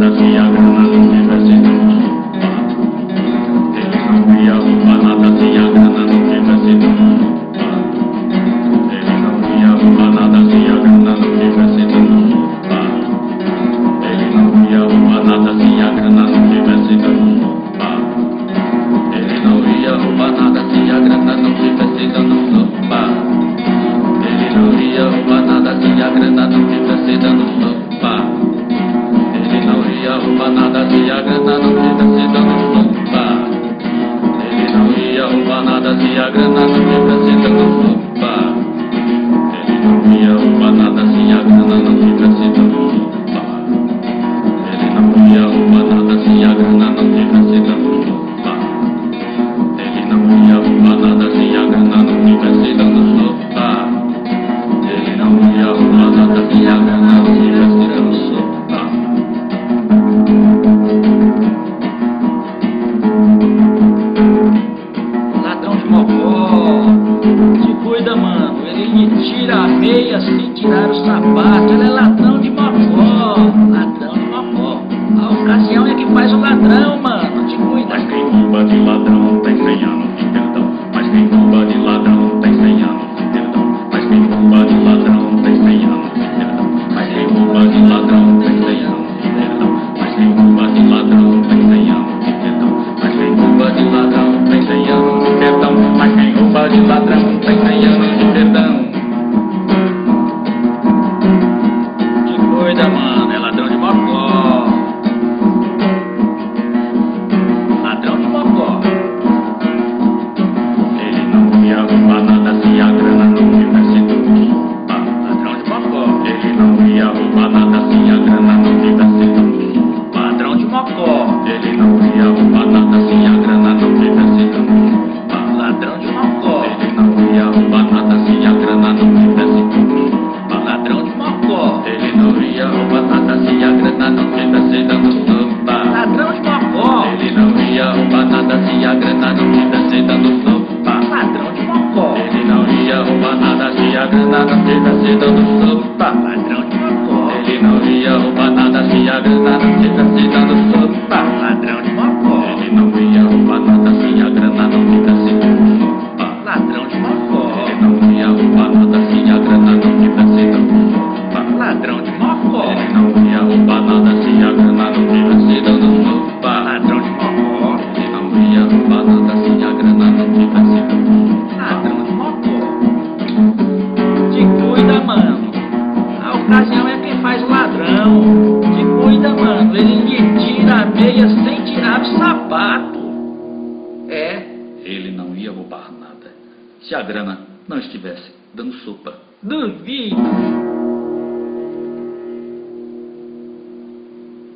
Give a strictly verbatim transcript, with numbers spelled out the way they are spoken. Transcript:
nada se a grana não tivesse dando sopa. Ele não ia roubar nada se a grana não tivesse dando sopa. Ele não ia roubar nada se a grana não tivesse dando sopa. Ele não ia roubar nada se a grana não tivesse dando sopa. Ele não ia roubar nada se a grana não tivesse dando sopa. Ele não ia roubar nada se a grana não tivesse dando sopa. Ele não ia roubar nada se a grana não tivesse dando sopa. Ele não ia roubar nada se a grana não tivesse dando sopa. Ele não ia roubar nada se a grana não tivesse dando sopa. Ele não ia roubar nada se a grana não tivesse dando sopa. Ele não ia roubar nada se a grana não tivesse dando sopa. Ele não ia roubar nada se a grana não tivesse dando sopa. Ladrão de mocó, se cuida, mano. Ele lhe tira a meia sem tirar o sapato. Ele é ladrão de mocó, ladrão de mocó. A ocasião é que faz o ladrão, mano. Te cuida. Mas quem rouba de ladrão tem cem anos de perdão. Mas quem rouba de ladrão tem cem anos de perdão. Mas quem rouba de ladrão tem cem anos de perdão. Mas quem rouba de ladrão tem cem anos de perdão. Mas quem rouba de ladrão tem cem anos de perdão. Mas quem rouba de ladrão tem cem anos de perdão. Mas quem rouba de ladrão tem cem anos de perdão. Te cuida, mano. É ladrão de mocó. Ladrão de mocó. Ele não ia roubar nada se a grana não tivesse dando sopa. Ladrão de mocó. Ele não ia roubar nada se a grana não tivesse dando sopa. Ladrão de mocó. Ele não ia roubar nada se a grana não tivesse dando sopa. Ladrão de mocó. Ele não ia roubar nada se a grana não tivesse dando sopa. Ladrão de mocó. Ele não ia roubar nada se a grana não tivesse dando sopa. Ladrão de mocó. Ele não ia roubar nada se a grana não tivesse dando sopa. Ladrão de mocó. Ele não ia roubar nada se a grana não tivesse dando sopa. Ladrão de mocó. Ele não ia roubar nada se a grana não tivesse dando sopa. Ladrão de mocó. Ele não ia roubar nada se a grana não tivesse dando sopa. Ladrão de mocó. Ele não ia roubar nada se a grana não tivesse dando sopa. Ladrão de mocó. Ele não ia roubar nada se a grana não tivesse dando sopa. Ladrão de mocó. Ele não ia roubar nada se a grana não tivesse dando sopa. Ladrão de mocó. Te cuida, mano. A ocasião é quem faz o ladrão. Te cuida, mano. Ele lhe tira a meia sem tirar o sapato. É. Ele não ia roubar nada se a grana não estivesse dando sopa. Duvido.